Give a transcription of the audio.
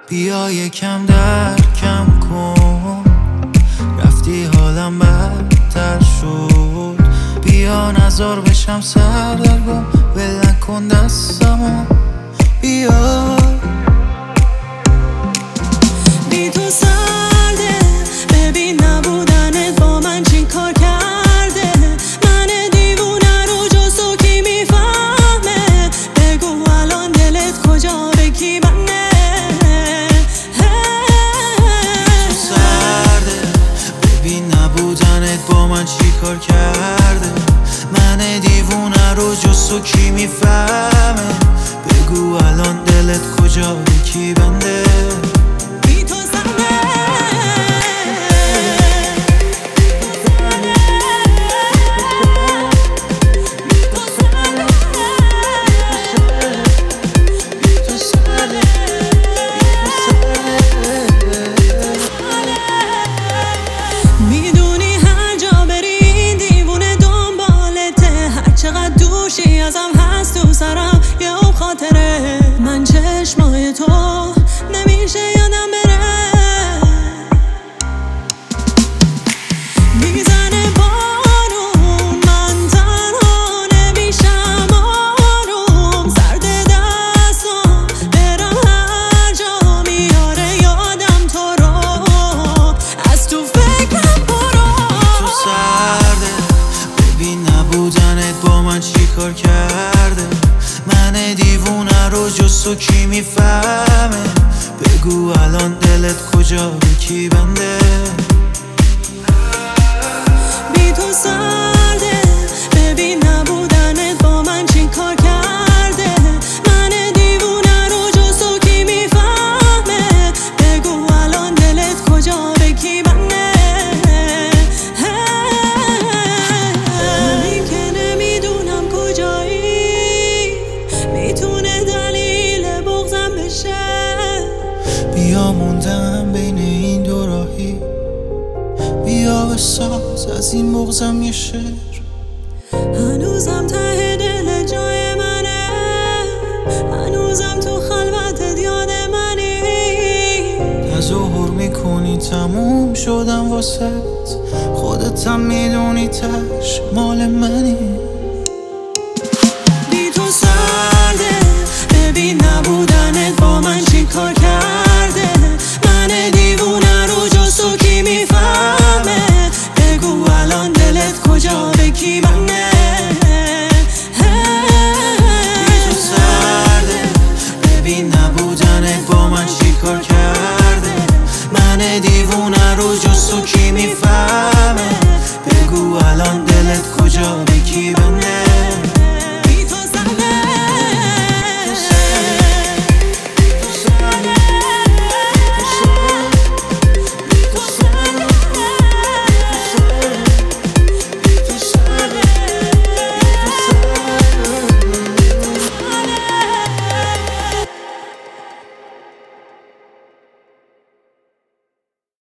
بیا یکم کم کن، رفتی حالم بدتر شد. بیا نزار بشم سردرگم، ول نکن دستمو. بیا بی تو سرده، ببین نبودنت با من چی کار کرده. من دیوونه رو جز تو کی میفهمه؟ بگو الان دلت کجا، به کی منه؟ تو سرده، ببین نبودنت با من چی کار کرده. من دیوونه رو جز تو کی میفهمه؟ بگو الان دلت کجا، به کی بنده؟ میدونی هر جا بری این دیوونه دنبالته، هر چقدر دوشی ازم هست تو سرم یه اون خاطره. من چشمای تو نمیشه یادم بره. میزنه بارون، من تنها نمیشم آروم. سرد دستم برم هر جا میاره یادم تو رو، از تو فکرم برو. تو سرده، ببین نبودنت با من چی کار کرده. من دیوونه رو جز تو کی میفهمه؟ بگو الان دلت کجا، به کی بنده؟ بی تو سرده، ببین نبودنت با من چی کار کرده. من دیوونه رو جز تو کی میفهمه؟ بگو الان دلت کجا، به کی منه؟ این که نمیدونم کجایی میتونه دلیل بغضم بشه. بیا موندم بین این دو راهی، بیا بساز از این بغضم یه شعر. هنوزم ته دل جای منه، هنوزم تو خلوتت یاد منی. تظاهر میکنی تموم شدم واسه، خودتم میدونی تش مال منی.